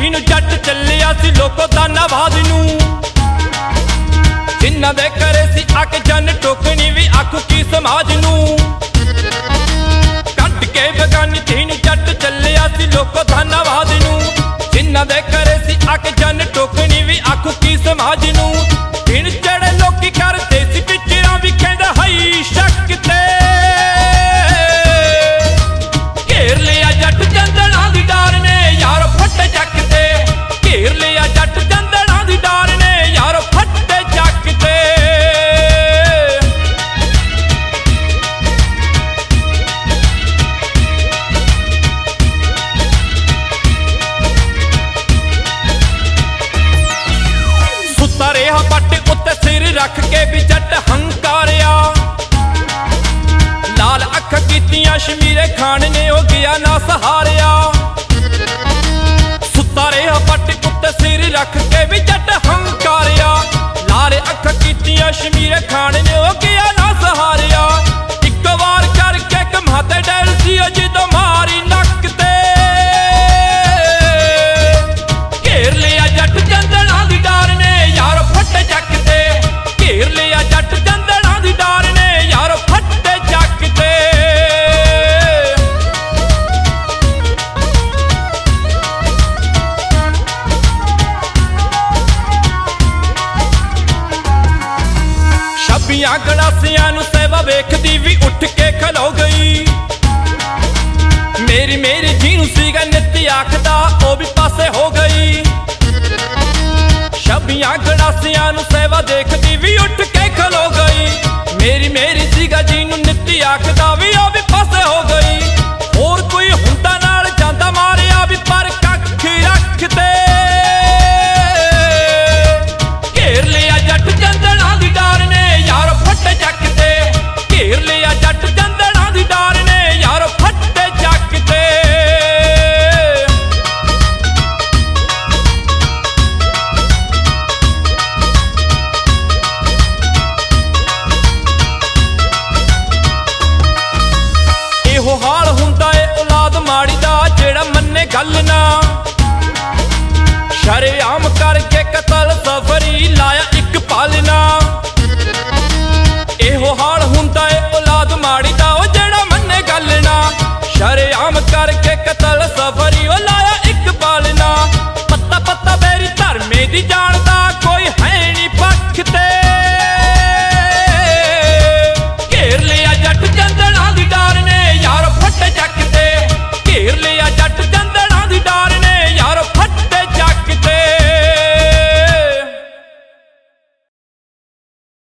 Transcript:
ਨੂੰ ਜੱਟ ਚੱਲਿਆ ਸੀ ਲੋਕੋ ਦਾਨਾਬਾਦ ਨੂੰ। ਜਿਨ੍ਹਾਂ ਦੇ ਘਰੇ ਸੀ ਅੱਗ ਜਨ ਟੋਕਣੀ ਵੀ ਆਖੂ ਕੀ ਸਮਾਜ ਨੂੰ। ਕੱਢ ਕੇ ਬਗਾਨੀ ਧੀ ਨੂੰ ਜੱਟ ਚੱਲਿਆ ਸੀ ਲੋਕੋ ਦਾਨਾਬਾਦ ਨੂੰ। ਜਿਨ੍ਹਾਂ ਦੇ ਘਰੇ ਸੀ ਅੱਗ ਜਨ ਟੋਕਣੀ ਵੀ ਆਖੂ ਕੀ ਸਮਾਜ ਨੂੰ। ਦਿਨ ਜਿਹੜੇ ਲੋਕੀ ਕਰਦੇ ਸੀ ਪਿੱਚਰਾਂ ਵੀ ਕਹਿੰਦਾ ਹਈ ਸ਼ੱਕ ਤੇ। ਘੇਰ ਲਿਆ ਜੱਟ ਜੰਦਲਾਂ ਦੀ ਡਾਰ ਨੇ ਯਾਰ ਫੱਟੇ ਚੱਕ ਤੇ। ਘੇਰ ਲਿਆ ਜੱਟ ਜੰਦਲਾਂ ਦੀ ਡਾਰ ਨੇ ਯਾਰ ਫੱਟੇ ਚੱਕ ਤੇ। ਸੁੱਤਾ ਰਿਹਾ ਪੱਟ ਉੱਤੇ ਸਿਰ ਰੱਖ ਕੇ ਵੀ ਜੱਟ ਹੰਕਾਰਿਆ। ਲਾਲ ਅੱਖ ਕੀਤੀਆਂ ਸ਼ਮੀਰੇ ਖਾਨ ਨੇ ਉਹ ਗਿਆ ਨਾ ਸਹਾਰਿਆ। ਸੁੱਤਾ ਰਿਹਾ ਪੱਟ ਉੱਤੇ ਸਿਰ ਰੱਖ ਕੇ ਵੀ ਜੱਟ ਹੰਕਾਰਿਆ। ਲਾਲ ਅੱਖ ਕੀਤੀਆਂ ਸ਼ਮੀਰੇ ਖਾਨ ਨੇ ਉਹ ਗਿਆ ਨਾ ਸਹਾਰਿਆ। ਇੱਕ ਵਾਰ ਕਰਕੇ ਕਮਾਤੇ ਡੈਲ ਸੀ ਜਦੋਂ ਮਾਰੀ ਨੱਕ ਤੇ। ਘੇਰ ਲਿਆ ਜੱਟ ਜੰਦਲਾਂ ਦੀ ਡਾਰ ਨੇ ਯਾਰ ਫੱਟੇ ਚੱਕ ਤੇ। ਘੇਰ ਲਿਆ ਜੱਟ ਜੰਦਲਾਂ ਦੀ ਡਾਰ ਨੇ ਯਾਰ ਫੱਟੇ ਚੱਕ ਤੇ। ਛੱਬੀਆਂ ਗੜਾਸਿਆਂ ਨੂੰ ਸੇਵਾ ਵੇਖਦੀ ਵੀ ਉੱਠ ਕੇ ਖਲੋ ਗਈ। ਮੇਰੀ ਮੇਰੀ ਜਿਹਨੂੰ ਸੀਗਾ ਨਿੱਤ ਆਖਦਾ ਉਹ ਵੀ ਪਾਸੇ ਹੋ ਗਈ। ਛੱਬੀਆਂ ਗੜਾਸਿਆਂ ਨੂੰ ਸੇਵਾ ਦੇਖਦੀ ਵੀ ਉੱਠ ਕੇ ਖਲੋ ਗਈ। ਮੇਰੀ ਮੇਰੀ ਸੀਗਾ ਜਿਹਨੂੰ ਨਿੱਤ ਆਖਦਾ ਵੀ ਉਹ ਵੀ ਪਾਸੇ ਹੋ ਗਈ। ਹੋਰ ਕੋਈ ਹੁੰਦਾ ਨਾਲ ਜਾਂਦਾ ਮਾਰਿਆ ਵੀ ਪਰ ਕੱਖ ਰੱਖਦੇ। ਘੇਰ ਲਿਆ ਜੱਟ ਜੰਦਲਾਂ ਦੀ ਡਾਰ ਨੇ ਯਾਰ ਫੱਟੇ ਚੱਕ ਤੇ। ਘੇਰ ਲਿਆ ਜੱਟ ਜੰਦਲਾਂ ਦੀ ਡਾਰ ਨੇ ਯਾਰ ਫੱਟੇ ਚੱਕ ਤੇ। ਇਹੋ ਹਾਲ ਹੁੰਦਾ ਏ ਔਲਾਦ ਮਾੜੀ ਦਾ ਜਿਹੜਾ ਮੰਨੇ ਗੱਲ ਨਾ। ਸ਼ਰੇਆਮ ਕਰਕੇ ਕਤਲ ਸਫਰੀ ਲਾਇਆ ਇੱਕ ਪਾਲਣਾ। ਇਹੋ ਹਾਲ ਹੁੰਦਾ ਏ ਔਲਾਦ ਮਾੜੀ ਦਾ ਉਹ ਜਿਹੜਾ ਮੰਨੇ ਗੱਲ ਨਾ। ਸ਼ਰੇਆਮ ਕਰਕੇ ਕਤਲ ਸਫਰੀ ਉਹ ਲਾਇਆ ਇੱਕ ਪਾਲਣਾ। ਪੱਤਾ ਪੱਤਾ ਮੇਰੀ ਧਰਮੇ ਦੀ ਜਾਨ